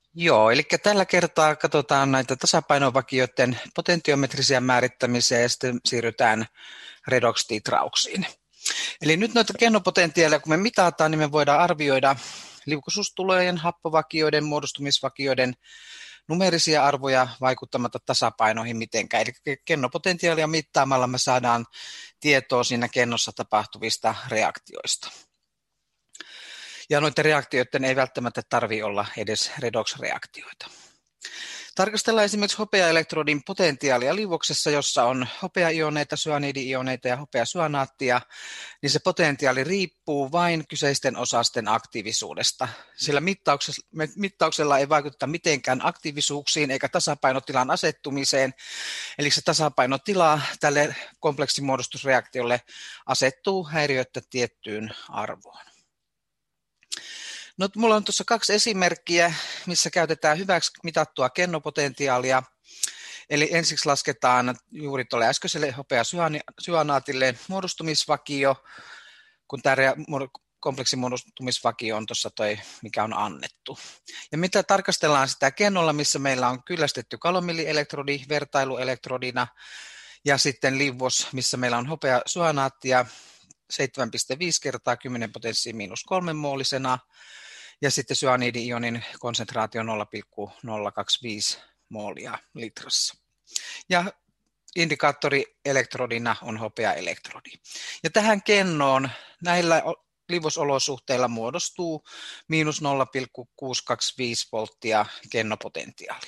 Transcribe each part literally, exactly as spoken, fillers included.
Joo, eli tällä kertaa katsotaan näitä tasapainovakioiden potentiometrisiä määrittämisiä ja sitten siirrytään redox-titrauksiin. Eli nyt noita kennopotentiaaleja, kun me mitataan, niin me voidaan arvioida liukaisuustulojen, happovakioiden, muodostumisvakioiden numerisia arvoja vaikuttamatta tasapainoihin mitenkään. Eli kennopotentiaalia mittaamalla me saadaan tietoa siinä kennossa tapahtuvista reaktioista. Ja noiden reaktioiden ei välttämättä tarvitse olla edes redox-reaktioita. Tarkastellaan esimerkiksi hopeaelektrodin potentiaalia liuoksessa, jossa on hopeaioneita, syanidi-ioneita ja hopeasyanaattia, niin se potentiaali riippuu vain kyseisten osasten aktiivisuudesta. Sillä mittauksella ei vaikuta mitenkään aktiivisuuksiin eikä tasapainotilan asettumiseen, eli se tasapainotila tälle kompleksimuodostusreaktiolle asettuu häiriöttä tiettyyn arvoon. No, mulla on tuossa kaksi esimerkkiä, missä käytetään hyväksi mitattua kennopotentiaalia. Eli ensiksi lasketaan juuri tuolle äskeiselle hopeasyanaatille muodostumisvakio, kun tämä kompleksimuodostumisvakio on tuossa toi, mikä on annettu. Ja mitä tarkastellaan sitä kennolla, missä meillä on kyllästetty kalomillielektrodi vertailuelektrodina, ja sitten liuos, missä meillä on hopeasyanaattia seitsemän pilkku viisi kertaa kymmenen potenssiin miinus kolme moolisena, ja sitten syanidi-ionin konsentraatio nolla pilkku nolla kaksikymmentäviisi moolia litrassa. Ja indikaattorielektrodina on hopeaelektrodi. Ja tähän kennoon näillä liuosolosuhteilla muodostuu miinus nolla pilkku kuusisataakaksikymmentäviisi volttia kennopotentiaali.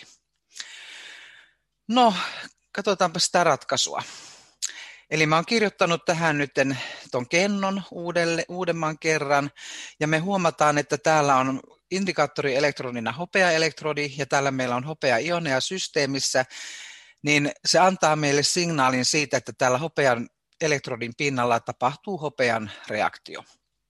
No, katsotaanpa sitä ratkaisua. Eli mä oon kirjoittanut tähän nyt tuon kennon uudelle, uudemman kerran, ja me huomataan, että täällä on indikaattorielektrodina hopeaelektrodi, ja täällä meillä on hopeaioneja systeemissä, niin se antaa meille signaalin siitä, että täällä hopean elektrodin pinnalla tapahtuu hopean reaktio.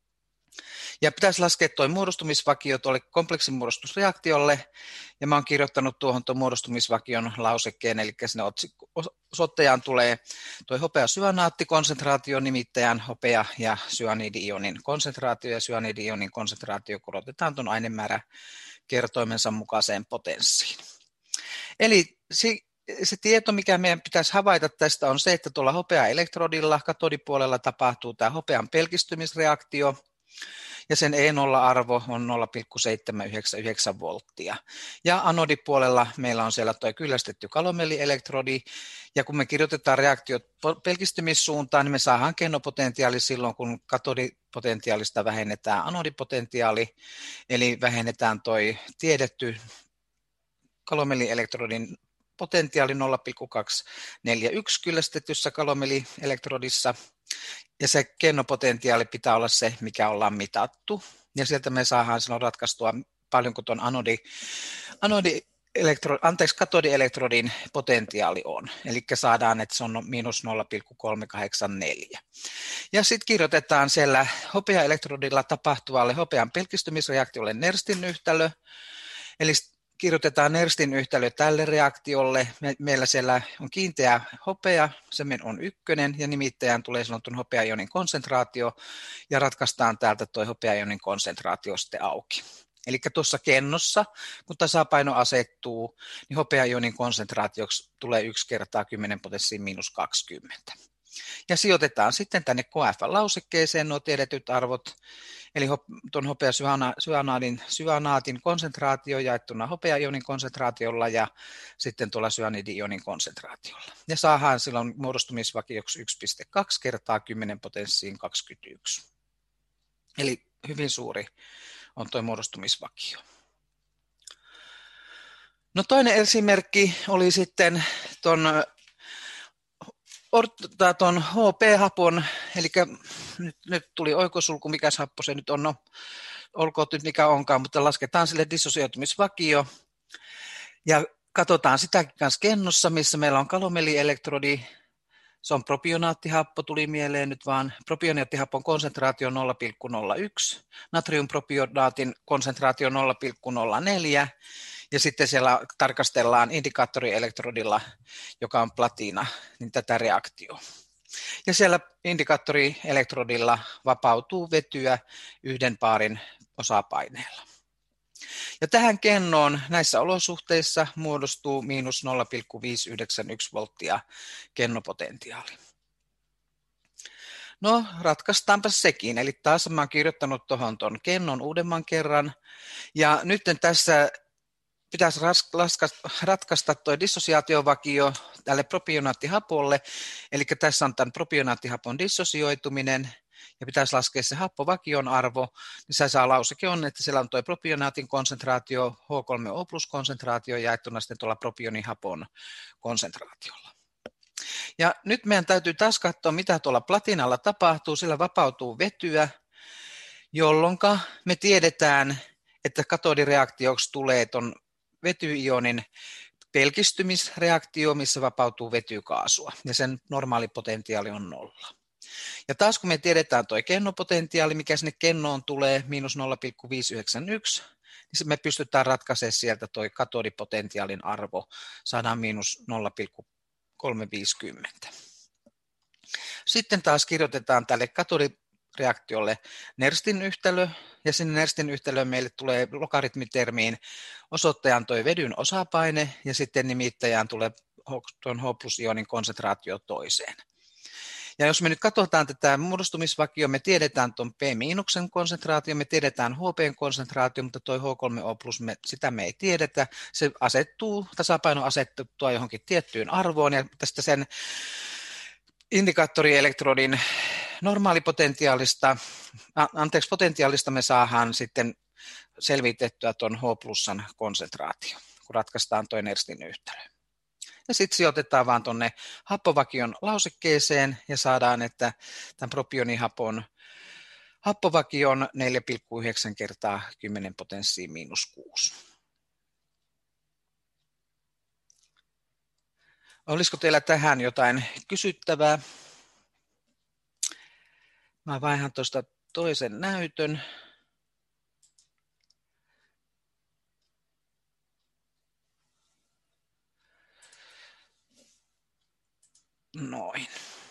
Ja pitäisi laskea tuo muodostumisvakio tuolle kompleksimuodostusreaktiolle, ja mä oon kirjoittanut tuohon tuon muodostumisvakion lausekkeen, eli sinne osoittajaan tulee tuo hopeasyanaattikonsentraatio, nimittäin hopea- ja syanidi-ionin konsentraatio, ja syanidi-ionin konsentraatio korotetaan tuon ainemäärä kertoimensa mukaiseen potenssiin. Eli se, se tieto, mikä meidän pitäisi havaita tästä, on se, että tuolla hopeaelektrodilla katodipuolella tapahtuu tämä hopean pelkistymisreaktio, ja sen E nolla -arvo on nolla pilkku seitsemän yhdeksän yhdeksän volttia. Ja anodipuolella meillä on siellä tuo kyllästetty kalomelielektrodi, ja kun me kirjoitetaan reaktiot pelkistymissuuntaan, niin me saadaan kennopotentiaali silloin, kun katodipotentiaalista vähennetään anodipotentiaali, eli vähennetään tuo tiedetty kalomelielektrodin potentiaali nolla pilkku kaksisataaneljäkymmentäyksi kyllästetyssä kalomelielektrodissa, ja se kennopotentiaali pitää olla se, mikä ollaan mitattu, ja sieltä me saadaan silloin ratkaistua paljonko tuon anodi, anodi elektro, anteeksi, katodielektrodin potentiaali on, eli saadaan, että se on miinus nolla pilkku kolmesataakahdeksankymmentäneljä. Ja sitten kirjoitetaan siellä hopeaelektrodilla tapahtuvalle hopean pelkistymisreaktiolle Nerstin yhtälö, eli kirjoitetaan Nerstin yhtälö tälle reaktiolle. Me, meillä siellä on kiinteä hopea, se on ykkönen, ja nimittäjään tulee sanotun hopeaionin konsentraatio, ja ratkaistaan täältä tuo hopeaionin konsentraatio sitten auki. Eli tuossa kennossa, kun tasapaino asettuu, niin hopeaionin konsentraatioksi tulee yksi kertaa kymmenen potenssiin miinus kaksikymmentä. Ja sijoitetaan sitten tänne K F-lausekkeeseen nuo tiedetyt arvot, eli tuon hopeasyanaatin syanaatin konsentraatio jaettuna hopeaionin konsentraatiolla ja sitten tuolla syanidi-ionin konsentraatiolla. Ja saadaan silloin muodostumisvakioksi yksi pilkku kaksi kertaa kymmenen potenssiin kaksikymmentäyksi. Eli hyvin suuri on tuo muodostumisvakio. No, toinen esimerkki oli sitten tuon tuon H P-hapon, eli nyt, nyt tuli oikosulku, mikä happo se nyt on, no olkoon nyt mikä onkaan, mutta lasketaan sille dissosioitumisvakio, ja katsotaan sitä kanssa kennossa, missä meillä on kalomelielektrodi, se on propionaattihappo, tuli mieleen nyt vaan, propionaattihapon konsentraatio nolla pilkku nolla yksi, natriumpropionaatin konsentraatio nolla pilkku nolla neljä, ja sitten siellä tarkastellaan indikaattorielektrodilla, joka on platiina, niin tätä reaktioa. Ja siellä indikaattorielektrodilla vapautuu vetyä yhden paarin osapaineella. Ja tähän kennoon näissä olosuhteissa muodostuu miinus nolla pilkku viisi yhdeksän yksi volttia kennopotentiaali. No, ratkaistaanpa sekin. Eli taas mä oon kirjoittanut tuohon tuon kennon uudemman kerran. Ja nyt tässä pitäisi ratkaista tuo dissosiaatiovakio tälle propionaattihapolle. Eli tässä on tämän propionaattihapon dissosioituminen. Ja pitäisi laskea se happovakion arvo, niin se saa lauseke on, että siellä on tuo propionaatin konsentraatio, H kolme O plus konsentraatio jaettuna sitten tuolla propionihapon konsentraatiolla. Ja nyt meidän täytyy taas katsoa, mitä tuolla platinalla tapahtuu. Sillä vapautuu vetyä, jolloin me tiedetään, että katodireaktioksi tulee tuon vetyionin pelkistymisreaktio, missä vapautuu vetykaasua, ja sen normaali potentiaali on nolla. Ja taas kun me tiedetään tuo kennopotentiaali, mikä sinne kennoon tulee, miinus nolla pilkku viisi yhdeksän yksi, niin me pystytään ratkaisemaan sieltä tuo katodipotentiaalin arvo, saadaan miinus nolla pilkku kolmesataaviisikymmentä. Sitten taas kirjoitetaan tälle katodireaktiolle Nerstin yhtälö, ja sinne Nerstin yhtälöön meille tulee logaritmitermiin osoittajan tuo vedyn osapaine, ja sitten nimittäjään tulee tuon H plus ionin konsentraatio toiseen. Ja jos me nyt katsotaan tätä muodostumisvakioa, me tiedetään tuon P- konsentraatio, me tiedetään H P:n konsentraatio, mutta tuo H kolme O plus, me, sitä me ei tiedetä. Se asettuu, tasapaino asettua johonkin tiettyyn arvoon, ja tästä sen indikaattorielektrodin normaalipotentiaalista, anteeksi, potentiaalista me saadaan sitten selvitettyä tuon H plussan konsentraatio, kun ratkaistaan tuo Nerstin yhtälö. Ja sitten sijoitetaan vaan tuonne happovakion lausekkeeseen ja saadaan, että tämän propionihapon happovakio on neljä pilkku yhdeksän kertaa kymmenen potenssiin miinus kuusi. Olisiko teillä tähän jotain kysyttävää? Mä vaihdan tuosta toisen näytön. Noin.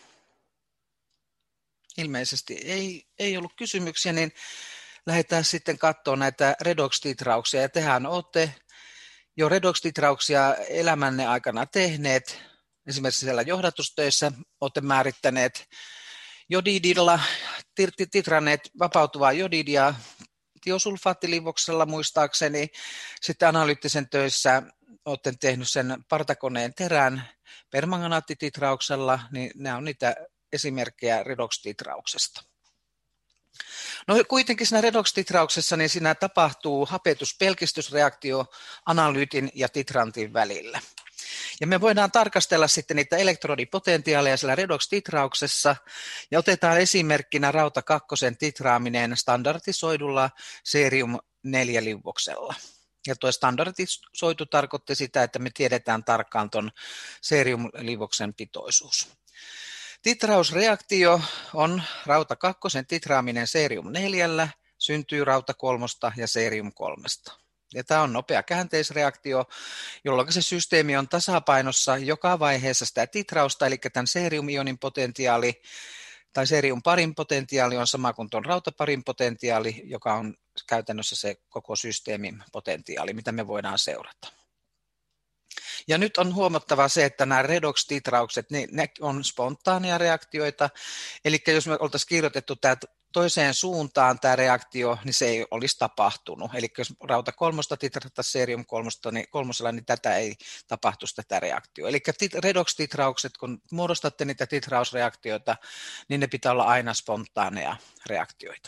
Ilmeisesti ei, ei ollut kysymyksiä, niin lähdetään sitten katsomaan näitä redox-titrauksia. Ja tehän olette jo redox-titrauksia elämänne aikana tehneet. Esimerkiksi siellä johdatustöissä olette määrittäneet jodidilla, titranneet vapautuvaa jodidia tiosulfaattilivoksella muistaakseni. Sitten analyyttisen töissä olette tehnyt sen partakoneen terän permanganaattititrauksella, niin nämä on niitä esimerkkejä redox-titrauksesta. No kuitenkin siinä redox-titrauksessa niin siinä tapahtuu hapetuspelkistysreaktio analyytin ja titrantin välillä. Ja me voidaan tarkastella sitten niitä elektrodipotentiaaleja siellä redox-titrauksessa ja otetaan esimerkkinä rauta kakkosen titraaminen standardisoidulla cerium neljä liuoksella. Ja tuo standardisoitu tarkoitti sitä, että me tiedetään tarkkaan tuon cerium-liuoksen pitoisuus. Titrausreaktio on rauta kakkosen titraaminen cerium neljällä, syntyy rauta kolmosta ja cerium kolmesta. Ja tämä on nopea käänteisreaktio, jolloin se systeemi on tasapainossa joka vaiheessa sitä titrausta, eli tämän cerium-ionin potentiaali tai cerium-parin potentiaali on sama kuin tuon rautaparin potentiaali, joka on käytännössä se koko systeemin potentiaali, mitä me voidaan seurata. Ja nyt on huomattava se, että nämä redox-titraukset, niin ne on spontaania reaktioita, eli jos me oltaisiin kirjoitettu tämä toiseen suuntaan tämä reaktio, niin se ei olisi tapahtunut. Eli jos rauta kolmosta titrattaisiin cerium kolmosta, niin kolmosella, niin tätä ei tapahtuisi tätä reaktioa. Eli redox-titraukset, kun muodostatte niitä titrausreaktioita, niin ne pitää olla aina spontaaneja reaktioita.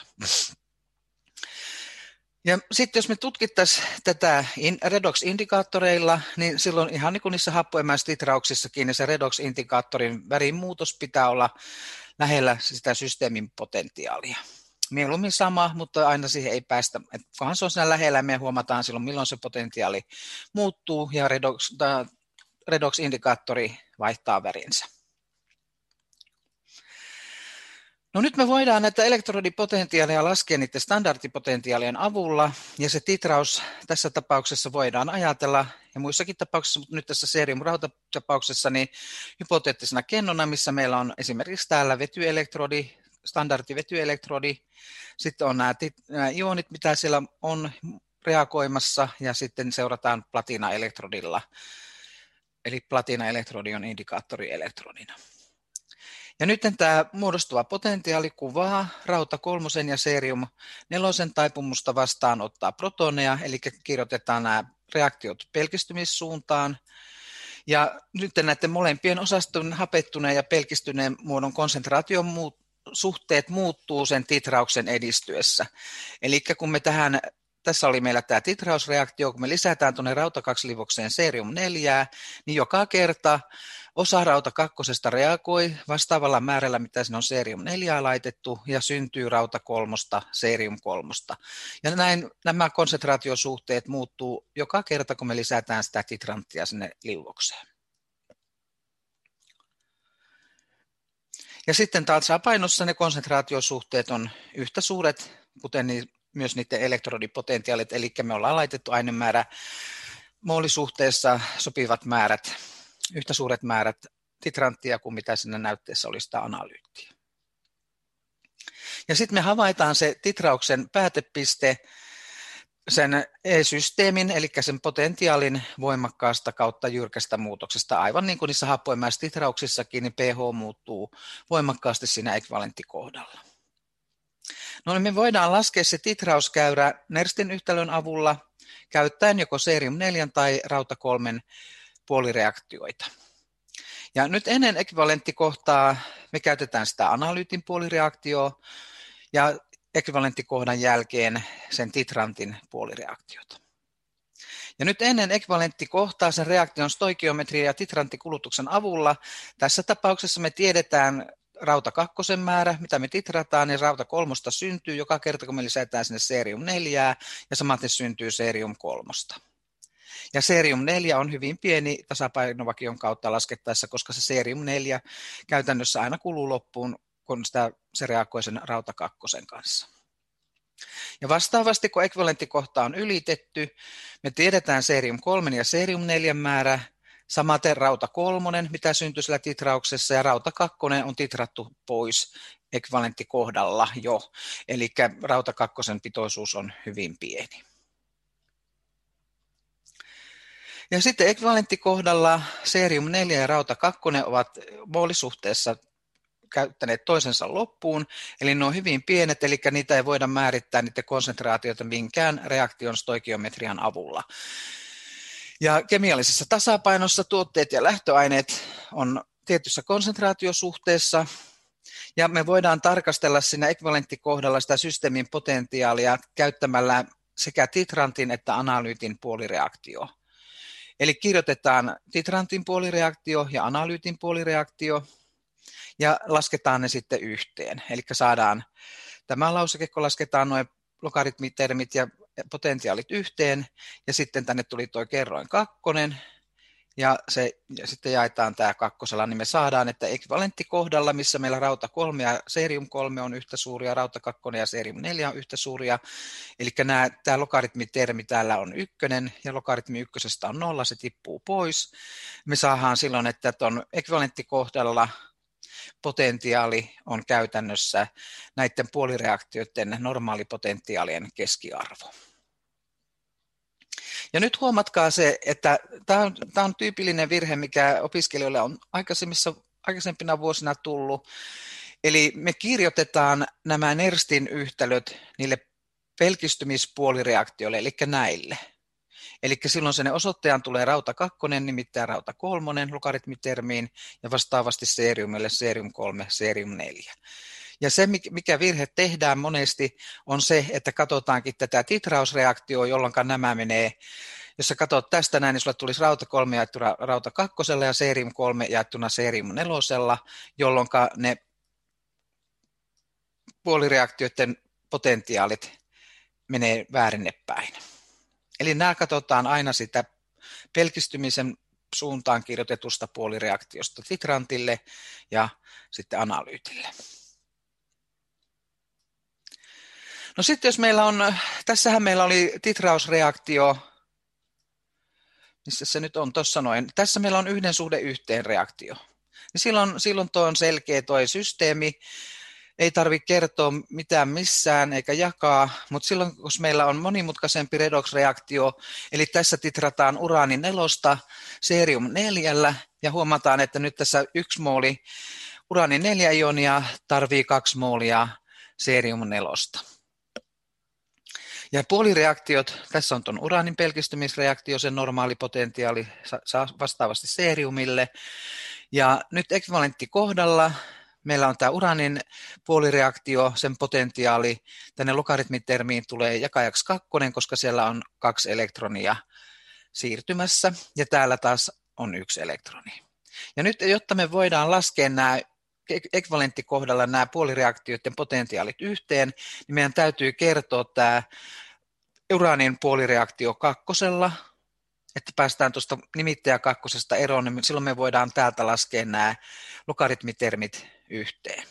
Ja sitten jos me tutkittaisiin tätä redox-indikaattoreilla, niin silloin ihan niin kuin niissä happoemäistitrauksissakin, niin se redox-indikaattorin värin muutos pitää olla lähellä sitä systeemin potentiaalia. Mieluummin sama, mutta aina siihen ei päästä. Et kunhan se on siinä lähellä, me huomataan silloin, milloin se potentiaali muuttuu ja redox, redox-indikaattori vaihtaa värinsä. No nyt me voidaan näitä elektrodipotentiaaleja laskea niiden standardipotentiaalien avulla, ja se titraus tässä tapauksessa voidaan ajatella, ja muissakin tapauksissa, mutta nyt tässä cerium-rautatapauksessa, niin hypoteettisena kennona, missä meillä on esimerkiksi täällä vetyelektrodi, standardivetyelektrodi, sitten on nämä, nämä ionit, mitä siellä on, reagoimassa ja sitten seurataan platinaelektrodilla. Eli platinaelektrodi on indikaattorielektrodina. Ja nyt tämä muodostuva potentiaali kuvaa rauta kolmosen ja cerium nelosen taipumusta vastaanottaa protoneja, eli kirjoitetaan nämä reaktiot pelkistymissuuntaan. Ja nyt näiden molempien osaston hapettuneen ja pelkistyneen muodon konsentraation muut, suhteet muuttuu sen titrauksen edistyessä. Eli kun me tähän, tässä oli meillä tämä titrausreaktio, kun me lisätään tuonne rauta kaksi livokseen cerium neljä, niin joka kerta osa rauta kakkosesta reagoi vastaavalla määrällä, mitä siinä on cerium neljä laitettu, ja syntyy rauta kolmosta, cerium kolmosta. Ja näin nämä konsentraatiosuhteet muuttuu joka kerta, kun me lisätään sitä titranttia sinne liuokseen. Ja sitten tasapainossa ne konsentraatiosuhteet on yhtä suuret, kuten myös niiden elektrodipotentiaalit, eli me ollaan laitettu ainemäärä moolisuhteessa sopivat määrät, yhtä suuret määrät titranttia kuin mitä siinä näytteessä oli sitä analyyttiä. Ja sitten me havaitaan se titrauksen päätepiste sen E-systeemin, eli sen potentiaalin voimakkaasta kautta jyrkästä muutoksesta. Aivan niin kuin niissä happoimaisissa titrauksissakin, niin pH muuttuu voimakkaasti siinä ekvivalenttikohdalla. No niin me voidaan laskea se titrauskäyrä Nerstin yhtälön avulla käyttäen joko cerium neljä tai rauta kolme puolireaktioita. Ja nyt ennen ekvivalenttikohtaa me käytetään sitä analyytin puolireaktioa ja ekvivalenttikohdan jälkeen sen titrantin puolireaktiota. Ja nyt ennen ekvivalenttikohtaa sen reaktion stoikiometria ja titranttikulutuksen avulla tässä tapauksessa me tiedetään rauta kakkosen määrä, mitä me titrataan, ja rauta kolmosta syntyy joka kerta, kun me lisätään sinne cerium neljä ja samaten syntyy cerium kolmosta. Ja cerium neljä on hyvin pieni tasapainovakion kautta laskettaessa, koska se cerium neljä käytännössä aina kuluu loppuun, kun sitä, se reagoi sen rauta kakkosen kanssa. Ja vastaavasti, kun ekvivalenttikohta on ylitetty, me tiedetään cerium kolme ja cerium neljä määrä, samaten rauta kolmonen, mitä syntyy sillä titrauksessa, ja rauta kakkonen on titrattu pois ekvivalenttikohdalla jo, eli rauta kakkosen pitoisuus on hyvin pieni. Ja sitten ekvivalenttikohdalla cerium neljä ja rauta kakkonen ovat moolisuhteessa käyttäneet toisensa loppuun, eli ne on hyvin pienet, eli niitä ei voida määrittää niiden konsentraatioita minkään reaktion stoikiometrian avulla. Ja kemiallisessa tasapainossa tuotteet ja lähtöaineet on tietyssä konsentraatiosuhteessa, ja me voidaan tarkastella siinä ekvivalenttikohdalla sitä systeemin potentiaalia käyttämällä sekä titrantin että analyytin puolireaktio. Eli kirjoitetaan titrantin puolireaktio ja analyytin puolireaktio ja lasketaan ne sitten yhteen. Eli saadaan tämä lauseke, kun lasketaan nuo logaritmitermit ja potentiaalit yhteen, ja sitten tänne tuli tuo kerroin kakkonen, ja, se, ja sitten jaetaan tämä kakkosella, niin me saadaan, että ekvivalenttikohdalla, missä meillä rauta kolme ja cerium kolme on yhtä suuria, rauta kakkonen ja cerium neljä on yhtä suuria, eli nämä, tämä logaritmitermi täällä on ykkönen, ja logaritmi ykkösestä on nolla, se tippuu pois. Me saadaan silloin, että tuon ekvivalenttikohdalla potentiaali on käytännössä näiden puolireaktioiden normaalipotentiaalien keskiarvo. Ja nyt huomatkaa se, että tämä on, tämä on tyypillinen virhe, mikä opiskelijoille on aikaisemmissa, aikaisempina vuosina tullut. Eli me kirjoitetaan nämä Nerstin yhtälöt niille pelkistymispuolireaktioille, eli näille. Eli silloin sinne osoittajan tulee rauta kakkonen, nimittäin rauta kolmonen logaritmitermiin, ja vastaavasti ceriumille cerium kolme, cerium neljä. Ja se, mikä virhe tehdään monesti, on se, että katsotaankin tätä titrausreaktioa, jolloin nämä menee, jos sä katsot tästä näin, niin sulle tulisi rauta kolme jaettuna rauta kakkosella ja cerium kolme jaettuna cerium nelosella, jolloin ne puolireaktioiden potentiaalit menee väärinnepäin. Eli nämä katsotaan aina sitä pelkistymisen suuntaan kirjoitetusta puolireaktiosta titrantille ja sitten analyytille. No sitten jos meillä on, tässähän meillä oli titrausreaktio, missä se nyt on tuossa noin, tässä meillä on yhden suhde yhteen reaktio. Ja silloin, silloin tuo on selkeä tuo systeemi, ei tarvitse kertoa mitään missään eikä jakaa, mutta silloin kun meillä on monimutkaisempi redox-reaktio, eli tässä titrataan uraani nelosta cerium neljällä, ja huomataan, että nyt tässä yksi mooli uraani neljä ionia tarvii kaksi moolia cerium nelosta. Ja puolireaktiot, tässä on tuon uraanin pelkistymisreaktio, sen normaali potentiaali vastaavasti ceriumille, ja nyt ekvivalenttikohdalla meillä on tämä uraanin puolireaktio, sen potentiaali tänne logaritmitermiin tulee jakajaksi kakkonen, koska siellä on kaksi elektronia siirtymässä, ja täällä taas on yksi elektroni. Ja nyt, jotta me voidaan laskea nämä ekvivalenttikohdalla nämä puolireaktioiden potentiaalit yhteen, niin meidän täytyy kertoa tämä uraanin puolireaktio kakkosella, että päästään tuosta nimittäjä kakkosesta eroon, niin silloin me voidaan täältä laskea nämä logaritmitermit yhteen.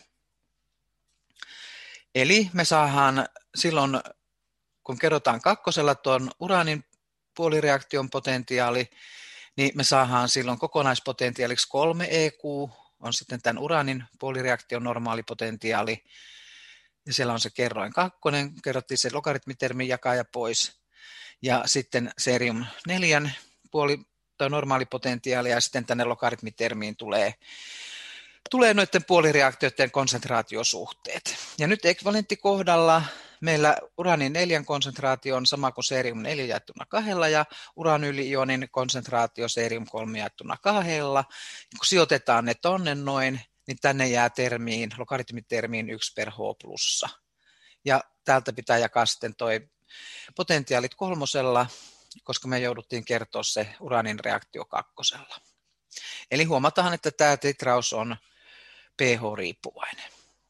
Eli me saadaan silloin, kun kerrotaan kakkosella tuon uraanin puolireaktion potentiaali, niin me saadaan silloin kokonaispotentiaaliksi kolme E Q, on sitten tämän uraanin puolireaktion normaali potentiaali, ja siellä on se kerroin kakkonen, kerrottiin se logaritmitermin jakaja pois, ja sitten cerium neljän puoli tai normaali potentiaali, ja sitten tänne logaritmitermiin tulee, tulee noiden puolireaktioiden konsentraatiosuhteet. Ja nyt ekvivalenttikohdalla meillä uraanin neljän konsentraatio on sama kuin cerium neljä jaettuna kahdella, ja uranyli-ionin konsentraatio cerium kolme jaettuna kahdella. Kun sijoitetaan ne tonne noin, niin tänne jää termiin, logaritmitermiin yksi per H plussa. Ja täältä pitää jakaa sitten toi potentiaalit kolmosella, koska me jouduttiin kertoa se uraanin reaktio kakkosella. Eli huomataan, että tämä titraus on pH-riippuvainen.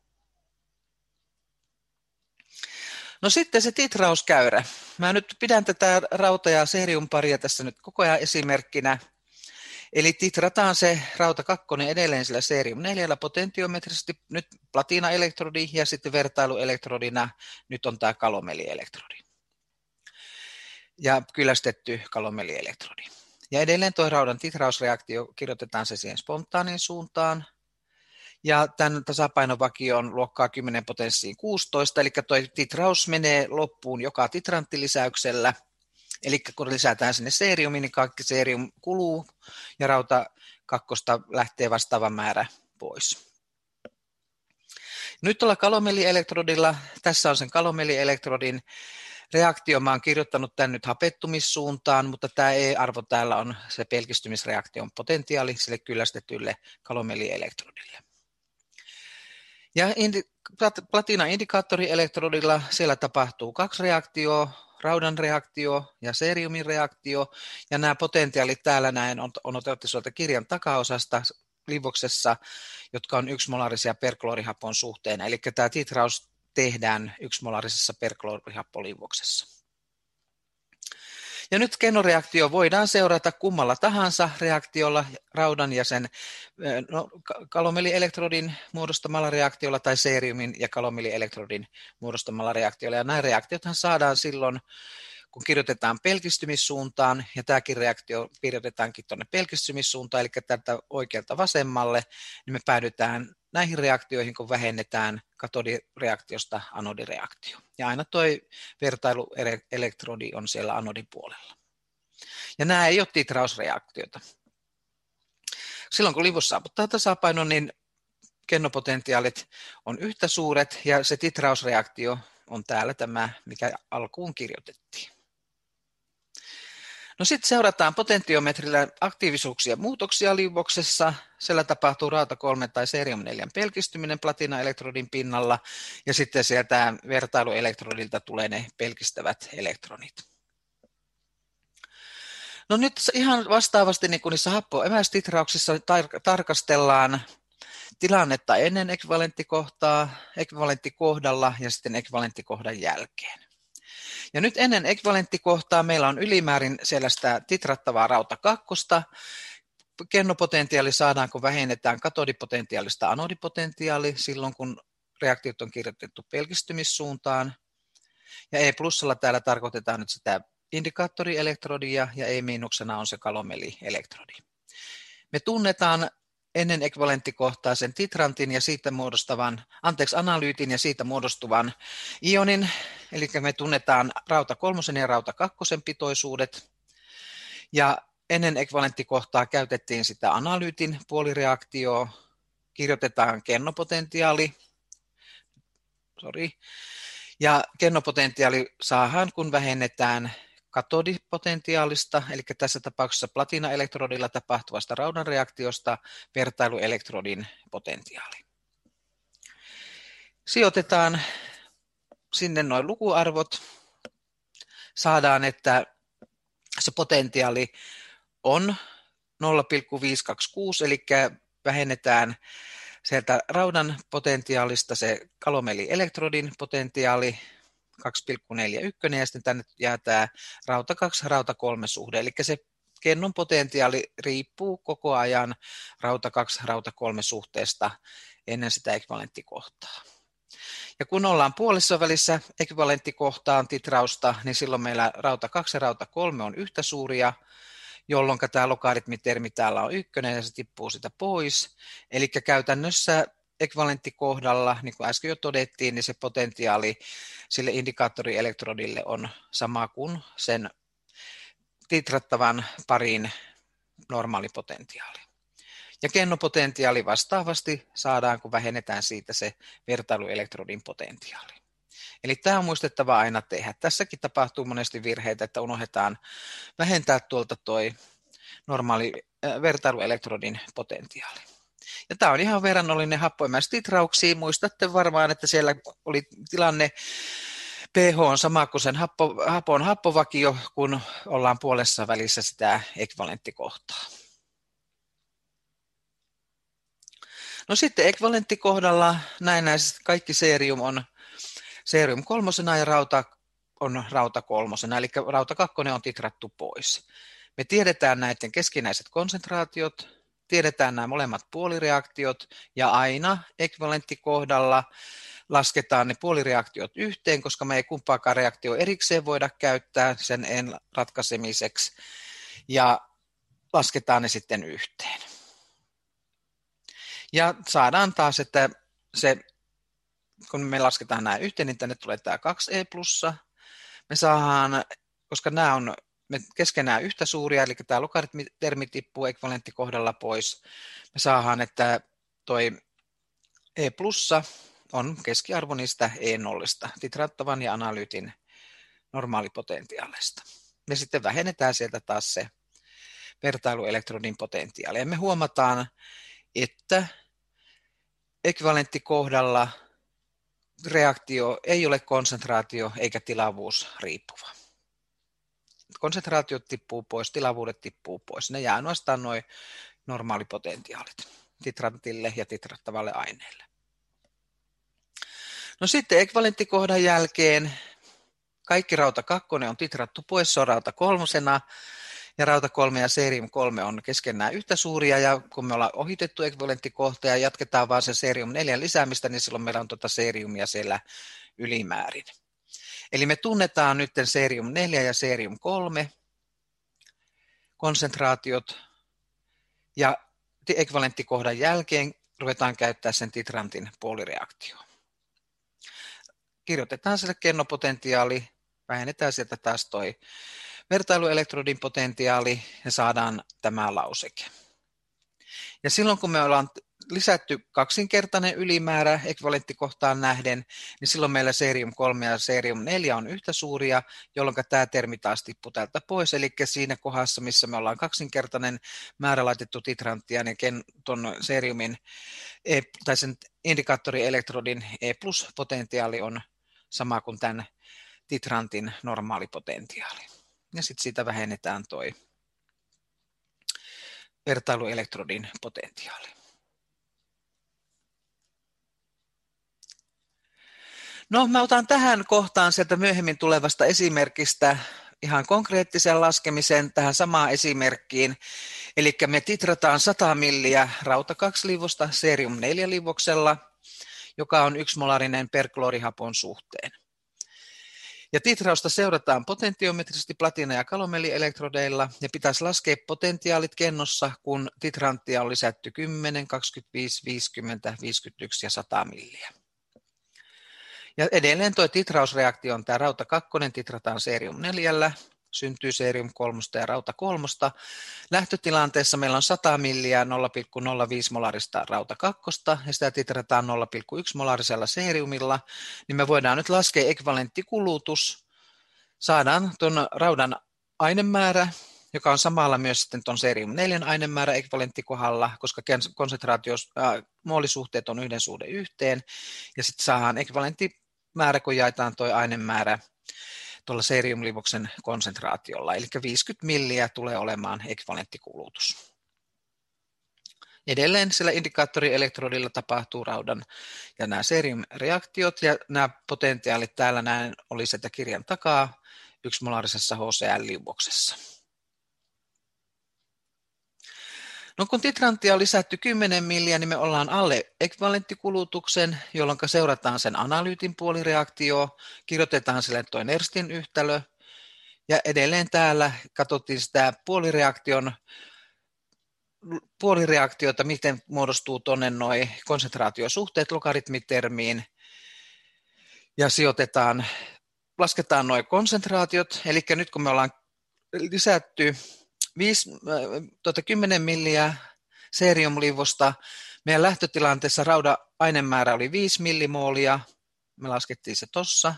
No sitten se titrauskäyrä. Mä nyt pidän tätä rauta- ja ceriumparia tässä nyt koko ajan esimerkkinä. Eli titrataan se rauta kakkonen edelleen sillä cerium neljällä potentiometrisesti, nyt platinaelektrodi ja sitten vertailuelektrodina nyt on tämä kalomelielektrodi. Ja kyllästetty kalomelielektrodi. Ja edelleen tuo raudan titrausreaktio kirjoitetaan se siihen spontaanin suuntaan. Ja tämän tasapainovakion luokkaa kymmenen potenssiin kuusitoista, eli tuo titraus menee loppuun joka titrantilisäyksellä. Eli kun lisätään sinne ceriumiin, niin kaikki cerium kuluu ja rauta kakkosta lähtee vastaava määrä pois. Nyt tuolla kalomelielektrodilla, tässä on sen kalomelielektrodin reaktio. Mä oon kirjoittanut tämän nyt hapettumissuuntaan, mutta tämä E-arvo täällä on se pelkistymisreaktion potentiaali sille kyllästetylle kalomelielektrodille. Ja platina-indikaattorielektrodilla siellä tapahtuu kaksi reaktioa, raudan reaktio ja ceriumin reaktio, ja nämä potentiaalit täällä näin on, on otettu sieltä kirjan takaosasta liuoksessa, jotka on yksimolarisia perkloorihapon suhteen, eli tämä titraus tehdään yksimolaarisessa perkloorihappoliuoksessa. Ja nyt kenoreaktio voidaan seurata kummalla tahansa reaktiolla, raudan ja sen no, kalomelielektrodin muodostamalla reaktiolla tai ceriumin ja kalomelielektrodin muodostamalla reaktiolla. Ja nämä reaktiothan saadaan silloin, kun kirjoitetaan pelkistymissuuntaan, ja tämäkin reaktio kirjoitetaankin tuonne pelkistymissuuntaan, eli tätä oikealta vasemmalle, niin me päädytään näihin reaktioihin, kun vähennetään katodireaktiosta anodireaktio. Ja aina tuo vertailuelektrodi on siellä anodin puolella. Ja nämä ei ole titrausreaktioita. Silloin kun liuos saavuttaa tasapainon, niin kennopotentiaalit on yhtä suuret, ja se titrausreaktio on täällä tämä, mikä alkuun kirjoitettiin. No sitten seurataan potentiometrillä aktiivisuuksia muutoksia liuoksessa. Siellä tapahtuu rauta kolme tai cerium neljä pelkistyminen platinaelektrodin pinnalla, ja sitten sieltä vertailuelektrodilta tulee ne pelkistävät elektronit. No nyt ihan vastaavasti niin kuin niissä happoemästitrauksissa tar- tarkastellaan tilannetta ennen ekvivalenttikohtaa, ekvivalenttikohdalla ja sitten ekvivalenttikohdan jälkeen. Ja nyt ennen ekvivalenttikohtaa meillä on ylimäärin siellä sitä titrattavaa rauta kakkosta. Kennopotentiaali saadaan, kun vähennetään katodipotentiaalista anodipotentiaali silloin, kun reaktiot on kirjoitettu pelkistymissuuntaan. Ja E-plussalla täällä tarkoitetaan nyt sitä indikaattorielektrodia, ja E-miinuksena on se kalomelielektrodi. Me tunnetaan ennen ekvivalenttikohtaa sen titrantin ja siitä muodostavan, anteeksi, analyytin ja siitä muodostuvan ionin, eli me tunnetaan rauta kolmosen ja rauta kakkosen pitoisuudet, ja ennen ekvivalenttikohtaa käytettiin sitä analyytin puolireaktioa, kirjoitetaan kennopotentiaali, sorry, ja kennopotentiaali saadaan, kun vähennetään katodipotentiaalista, eli tässä tapauksessa platinaelektrodilla tapahtuvasta raudan reaktiosta vertailuelektrodin potentiaali. Sijoitetaan sinne nuo lukuarvot, saadaan, että se potentiaali on nolla pilkku viisisataakaksikymmentäkuusi, eli vähennetään sieltä raudan potentiaalista se kalomelielektrodin potentiaali kaksi pilkku neljäkymmentäyksi ja sitten tänne jää tämä rauta kaksi, rauta kolme suhde, eli se kennon potentiaali riippuu koko ajan rauta kaksi, rauta kolme suhteesta ennen sitä ekvivalenttikohtaa. Ja kun ollaan puolessa välissä ekvivalenttikohtaan titrausta, niin silloin meillä rauta kaksi ja rauta kolme on yhtä suuria, jolloin tämä logaritmitermi täällä on ykkönen ja se tippuu sitä pois. Eli käytännössä ekvivalenttikohdalla, niin kuin äsken jo todettiin, niin se potentiaali sille indikaattorielektrodille on sama kuin sen titrattavan parin normaali potentiaali. Ja kennopotentiaali vastaavasti saadaan, kun vähennetään siitä se vertailuelektrodin potentiaali. Eli tämä on muistettava aina tehdä. Tässäkin tapahtuu monesti virheitä, että unohdetaan vähentää tuolta toi normaali äh, vertailuelektrodin potentiaali. Ja tämä on ihan verrannollinen happoimaistitrauksiin. Muistatte varmaan, että siellä oli tilanne pH on sama kuin sen happo, hapon happovakio, kun ollaan puolessa välissä sitä ekvivalenttikohtaa. No sitten ekvivalenttikohdalla näennäisesti kaikki seerium on seerium kolmosena ja rauta on rauta kolmosena, eli rauta kakkonen on titrattu pois. Me tiedetään näiden keskinäiset konsentraatiot, tiedetään nämä molemmat puolireaktiot ja aina ekvivalenttikohdalla lasketaan ne puolireaktiot yhteen, koska me ei kumpaakaan reaktio erikseen voida käyttää sen en ratkaisemiseksi ja lasketaan ne sitten yhteen. Ja saadaan taas, että se, kun me lasketaan nämä yhteen, niin tänne tulee tämä kaksi e plussa. Me saadaan, koska nämä on me keskenään yhtä suuria, eli tämä logaritmitermi tippuu ekvivalenttikohdalla pois. Me saadaan, että toi e plussa on keskiarvo niistä e nollista, titrattavan ja analyytin normaalipotentiaalista. Me sitten vähennetään sieltä taas se vertailuelektrodin potentiaali. Ja me huomataan, että ekvivalenttikohdalla reaktio ei ole konsentraatio eikä tilavuus riippuva. Konsentraatiot tippuu pois, tilavuudet tippuu pois. Ne jää ainoastaan nuo normaalipotentiaalit titrantille ja titrattavalle aineelle. No sitten ekvivalenttikohdan jälkeen kaikki rauta kakkonen on titrattu pois, se on rauta kolmosena. Ja rauta kolme ja seerium kolme on keskenään yhtä suuria, ja kun me ollaan ohitettu ekvivalenttikohta ja jatketaan vaan sen seerium neljän lisäämistä, niin silloin meillä on tuota seeriumia siellä ylimäärin. Eli me tunnetaan nyt seerium neljä ja seerium kolme konsentraatiot, ja ekvivalenttikohdan jälkeen ruvetaan käyttää sen titrantin puolireaktioon. Kirjoitetaan sille kennopotentiaali, vähennetään sieltä taas toi vertailuelektrodin potentiaali ja saadaan tämä lauseke. Ja silloin kun me ollaan lisätty kaksinkertainen ylimäärä ekvivalenttikohtaan nähden, niin silloin meillä seerium kolme ja seerium neljä on yhtä suuria, jolloin tämä termi taas tippuu täältä pois. Eli siinä kohdassa, missä me ollaan kaksinkertainen määrä laitettu titranttia, niin tuon seeriumin e, tai sen indikaattorielektrodin E plus potentiaali on sama kuin tämän titrantin normaali potentiaali. Ja sitten siitä vähennetään toi vertailuelektrodin potentiaali. No, mä otan tähän kohtaan sieltä myöhemmin tulevasta esimerkistä ihan konkreettisen laskemisen tähän samaan esimerkkiin. Eli me titrataan sata milliä rauta kaksi livosta seerium neljä livoksella, joka on yksimolarinen per kloorihapon suhteen. Ja titrausta seurataan potentiometrisesti platina- ja kalomelielektrodeilla ja pitäisi laskea potentiaalit kennossa, kun titranttia on lisätty kymmenen, kaksikymmentäviisi, viisikymmentä, viisikymmentäyksi ja sata milliä. Ja edelleen tuo titrausreaktio on tämä rauta kakkonen, titrataan cerium neljällä, syntyy cerium kolmosta ja rauta kolmosta. Lähtötilanteessa meillä on sata milliä nolla pilkku nolla viisi molarista rauta kakkosta ja sitä titrataan nolla pilkku yksi molarisella ceriumilla, niin me voidaan nyt laskea ekvivalenttikulutus. Saadaan tuon raudan ainemäärä, joka on samalla myös sitten tuon cerium neljä ainemäärä ekvivalenttikohdalla, koska konsentraatios, äh, moolisuhteet on yhden suhde yhteen, ja sitten saadaan ekvivalenttimäärä, kun jaetaan tuo ainemäärä tuolla ceriumliivoksen konsentraatiolla, eli viisikymmentä milliä tulee olemaan ekvivalenttikulutus. Edelleen sillä indikaattorielektrodilla tapahtuu raudan ja nämä cerium-reaktiot, ja nämä potentiaalit täällä näin oli sieltä kirjan takaa yksimolaarisessa H C L-liuboksessa. No kun titranttia on lisätty kymmenen milliä, niin me ollaan alle ekvivalenttikuulutuksen, jolloin seurataan sen analyytin puolireaktio, kirjoitetaan sille tuo Nerstin yhtälö, ja edelleen täällä katsottiin sitä puolireaktion puolireaktiota, miten muodostuu tuonne nuo konsentraatiosuhteet logaritmitermiin, ja sijoitetaan, lasketaan nuo konsentraatiot, eli nyt kun me ollaan lisätty viisi, tuota, kymmenen milliä ceriumliivosta, meidän lähtötilanteessa raudan ainemäärä oli viisi millimoolia, me laskettiin se tossa,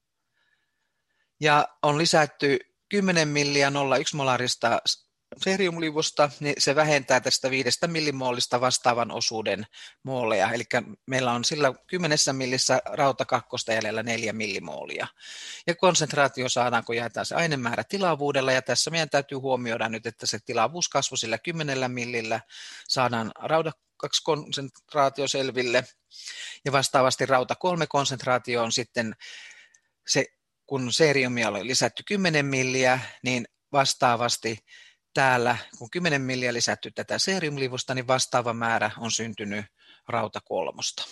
ja on lisätty kymmenen milliä nolla yksi molarista ceriumliivosta, niin se vähentää tästä viidestä millimoolista vastaavan osuuden mooleja, eli meillä on sillä kymmenessä millissä rauta kakkosta jäljellä neljä millimoolia. Ja konsentraatio saadaan, kun jaetaan se ainemäärä tilavuudella, ja tässä meidän täytyy huomioida nyt, että se tilavuus kasvoi sillä kymmenellä millillä, saadaan rauta kaksi konsentraatio selville, ja vastaavasti rauta kolme konsentraatio on sitten se, kun ceriumia oli lisätty kymmenen milliä, niin vastaavasti täällä, kun kymmenen milliä lisätty tätä ceriumliivosta, niin vastaava määrä on syntynyt rauta kolmosta.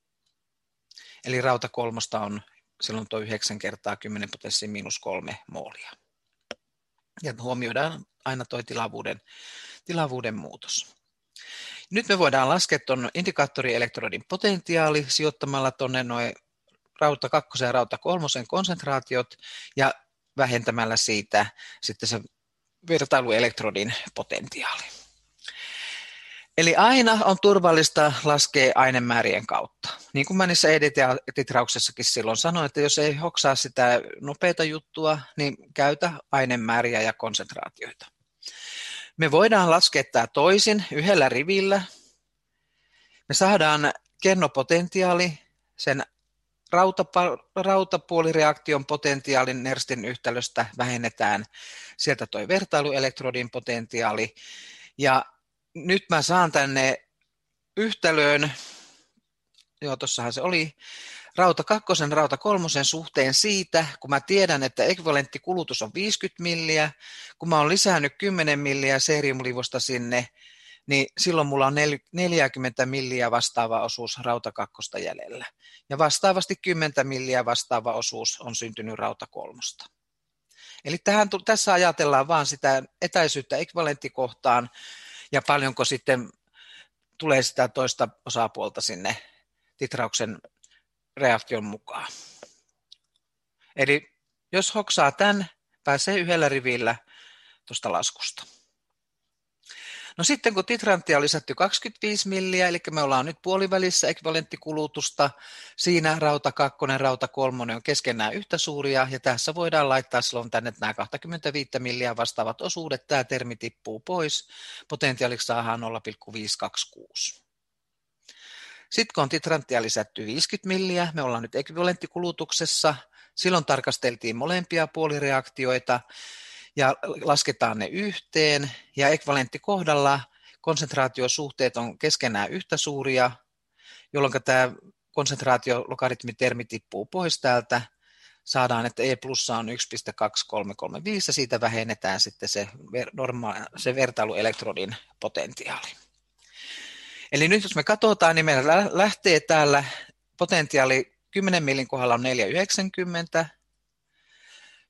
Eli rauta kolmosta on silloin tuo yhdeksän kertaa kymmenen potenssiin miinus kolme moolia. Ja huomioidaan aina tuo tilavuuden, tilavuuden muutos. Nyt me voidaan laskea tuon indikaattorielektrodin potentiaali sijoittamalla tuonne noin rauta kakkosen ja rauta kolmosen konsentraatiot ja vähentämällä siitä sitten se vertailuelektrodin potentiaali. Eli aina on turvallista laskea ainemäärien kautta. Niin kuin mä niissä E D T-titrauksessakin silloin sanoin, että jos ei hoksaa sitä nopeata juttua, niin käytä ainemääriä ja konsentraatioita. Me voidaan laskea tämä toisin yhdellä rivillä. Me saadaan kennopotentiaali, sen rautapuolireaktion potentiaalin Nerstin yhtälöstä vähennetään sieltä toi vertailuelektrodin potentiaali. Ja nyt mä saan tänne yhtälöön, joo tossahan se oli, rauta kakkosen, rauta kolmosen suhteen siitä, kun mä tiedän, että ekvivalenttikuulutus on viisikymmentä milliä, kun mä oon lisännyt kymmenen milliä ceriumliivosta sinne, niin silloin mulla on neljäkymmentä milliä vastaava osuus rauta kakkosta jäljellä. Ja vastaavasti kymmenen milliä vastaava osuus on syntynyt rauta kolmosta. Eli tähän, tässä ajatellaan vaan sitä etäisyyttä ekvivalenttikohtaan ja paljonko sitten tulee sitä toista osapuolta sinne titrauksen reaktion mukaan. Eli jos hoksaa tämän, pääsee yhdellä rivillä tuosta laskusta. No sitten kun titranttia on lisätty kaksikymmentäviisi milliä, eli me ollaan nyt puolivälissä ekvivalenttikuulutusta, siinä rauta kakkonen, rauta kolmonen on keskenään yhtä suuria, ja tässä voidaan laittaa silloin tänne nämä kaksikymmentäviisi milliä vastaavat osuudet, tämä termi tippuu pois, potentiaaliksi saadaan nolla pilkku viisisataakaksikymmentäkuusi. Sitten kun on titranttia lisätty viisikymmentä milliä, me ollaan nyt ekvivalenttikuulutuksessa, silloin tarkasteltiin molempia puolireaktioita, ja lasketaan ne yhteen, ja ekvivalenttikohdalla konsentraatiosuhteet on keskenään yhtä suuria, jolloin tämä konsentraatiologaritmitermi tippuu pois täältä, saadaan, että E plussa on yksi pilkku kaksikymmentäkolme kolmekymmentäviisi, ja siitä vähennetään sitten se, norma- se vertailuelektrodin potentiaali. Eli nyt jos me katsotaan, niin meillä lähtee täällä potentiaali kymmenen millin kohdalla on neljä pilkku yhdeksänkymmentä,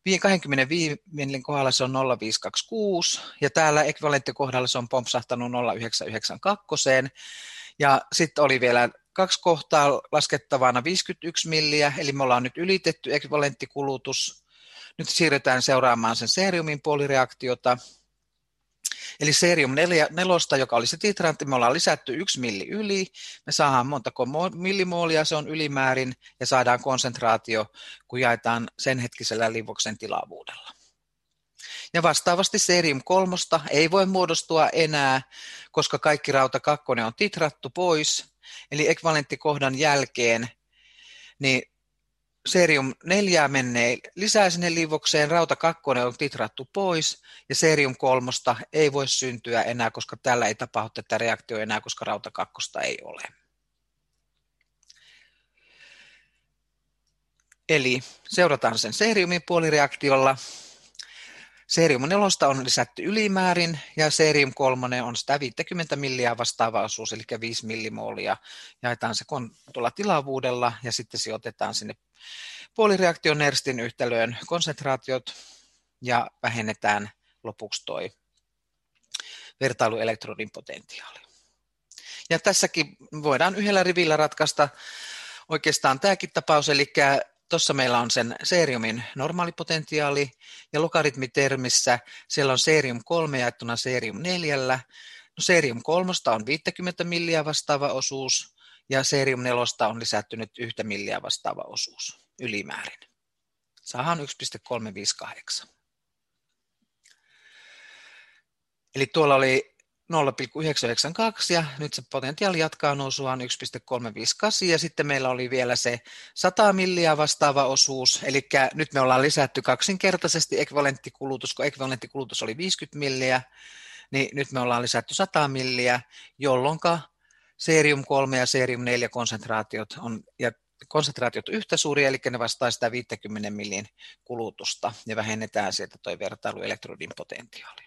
kaksikymmentäviisi millin kohdalla se on nolla pilkku viisisataakaksikymmentäkuusi ja täällä ekvivalenttikohdalla se on pompsahtanut nolla pilkku yhdeksänsataayhdeksänkymmentäkaksi ja sitten oli vielä kaksi kohtaa laskettavana viisikymmentäyksi milliä, eli me ollaan nyt ylitetty ekvivalenttikulutus. Nyt siirrytään seuraamaan sen seeriumin puolireaktiota. Eli seerium nelosta, joka oli se titrantti, me ollaan lisätty yksi milli yli. Me saadaan montako millimoolia, se on ylimäärin, ja saadaan konsentraatio, kun jaetaan sen hetkisellä liuoksen tilavuudella. Ja vastaavasti seerium kolmosta ei voi muodostua enää, koska kaikki rauta kakkonen on titrattu pois. Eli ekvivalenttikohdan jälkeen niin seerium neljä menee lisää sinne liuokseen, rauta kakkonen on titrattu pois ja seerium kolmosta ei voi syntyä enää, koska tällä ei tapahdu tätä reaktioa enää, koska rauta kakkosta ei ole. Eli seurataan sen seeriumin puolireaktiolla. Seerium nelosta on lisätty ylimäärin ja seerium kolmonen on sitä viisikymmentä milliä vastaava osuus, eli viisi millimoolia. Jaetaan se tuolla tilavuudella ja sitten sijoitetaan sinne puolireaktion Nerstin yhtälöön konsentraatiot ja vähennetään lopuksi toi vertailuelektrodin potentiaali. Ja tässäkin voidaan yhdellä rivillä ratkaista oikeastaan tämäkin tapaus, eli tuossa meillä on sen seeriumin normaalipotentiaali ja logaritmitermissä siellä on seerium kolme jaettuna seerium neljällä. No, seerium kolmosta on viisikymmentä milliä vastaava osuus ja seerium nelosta on lisätty nyt yhtä milliä vastaava osuus ylimäärin. Saadaan yksi pilkku kolmesataaviisikymmentäkahdeksan. Eli tuolla oli nolla pilkku yhdeksänsataayhdeksänkymmentäkaksi ja nyt se potentiaali jatkaa nousuaan yksi pilkku kolmesataaviisikymmentäkahdeksan ja sitten meillä oli vielä se sata milliä vastaava osuus, eli nyt me ollaan lisätty kaksinkertaisesti ekvivalenttikulutus, kun ekvivalenttikulutus oli viisikymmentä milliä, niin nyt me ollaan lisätty sata milliä, jolloin seerium kolme ja seerium neljä konsentraatiot on ja konsentraatiot yhtä suuria, eli ne vastaa sitä viisikymmentä millin kulutusta ja vähennetään sieltä tuo vertailuelektrodin potentiaali.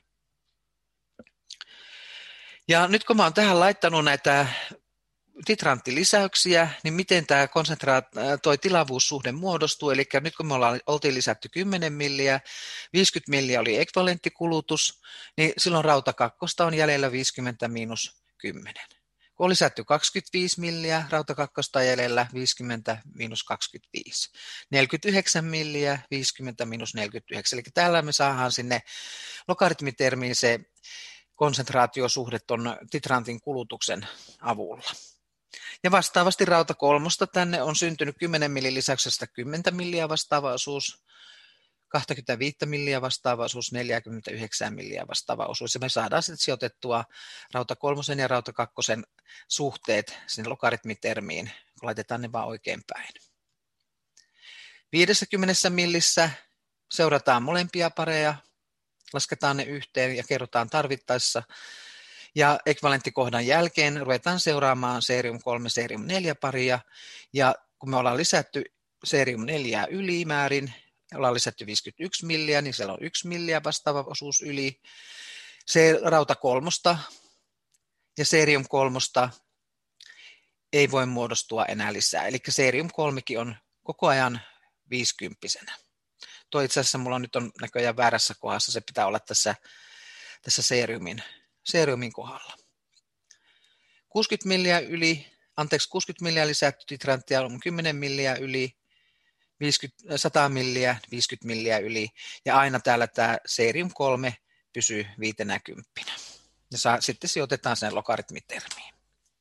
Ja nyt kun mä oon tähän laittanut näitä titrantilisäyksiä, niin miten tämä konsentraat, toi tilavuussuhde muodostuu, eli nyt kun me ollaan, oltiin lisätty kymmenen milliä, viisikymmentä milliä oli ekvivalenttikulutus, niin silloin rauta kakkosta on jäljellä viisikymmentä miinus kymmenen. Kun on lisätty kaksikymmentäviisi milliä, rauta kakkosta on jäljellä viisikymmentä miinus kaksikymmentäviisi. neljäkymmentäyhdeksän milliä, viisikymmentä miinus neljäkymmentäyhdeksän, eli täällä me saadaan sinne logaritmitermiin se konsentraatiosuhde on titrantin kulutuksen avulla. Ja vastaavasti rauta kolmosta tänne on syntynyt kymmenen millin lisäyksestä kymmenen milliä vastaava osuus, kaksikymmentäviisi milliä vastaava osuus, neljäkymmentäyhdeksän milliä vastaava osuus. Ja me saadaan sitten sijoitettua rauta kolmosen ja rauta kakkosen suhteet sinne logaritmitermiin, kun laitetaan ne vaan oikein päin. viisikymmentä millissä seurataan molempia pareja, lasketaan ne yhteen ja kerrotaan tarvittaessa. Ja ekvivalenttikohdan jälkeen ruvetaan seuraamaan seerium kolme, seerium neljä paria. Ja kun me ollaan lisätty seerium neljä ylimäärin, ollaan lisätty viisikymmentäyksi milliä, niin siellä on yksi milliä vastaava osuus yli. Se rauta kolmosta ja seerium kolmosta ei voi muodostua enää lisää. Eli seerium kolmekin on koko ajan viisikymppisenä. Tuo itse asiassa mulla nyt on näköjään väärässä kohdassa, se pitää olla tässä, tässä seeriumin, seeriumin kohdalla. kuusikymmentä milliä yli, anteeksi kuusikymmentä milliä lisätty titranttia on kymmenen milliä yli, viisikymmentä, sata milliä, viisikymmentä milliä yli ja aina täällä tämä seerium kolme pysyy viisikymmentä. Ja saa, sitten sijoitetaan sen logaritmitermiin.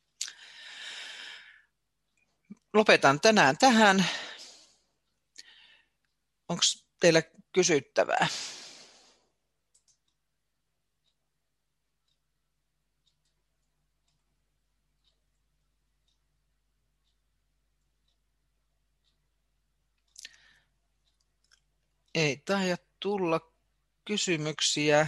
Lopetan tänään tähän. Onko teillä kysyttävää? Ei taida tulla kysymyksiä.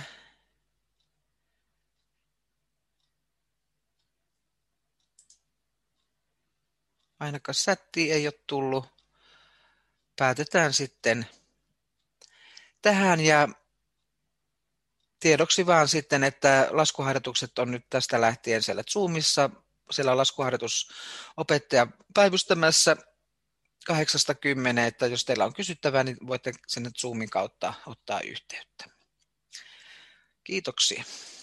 Ainakaan sättiä ei ole tullut. Päätetään sitten tähän ja tiedoksi vaan sitten, että laskuharjoitukset on nyt tästä lähtien siellä Zoomissa. Siellä on laskuharjoitusopettaja päivystämässä kahdeksasta kymmeneen, että jos teillä on kysyttävää, niin voitte sinne Zoomin kautta ottaa yhteyttä. Kiitoksia.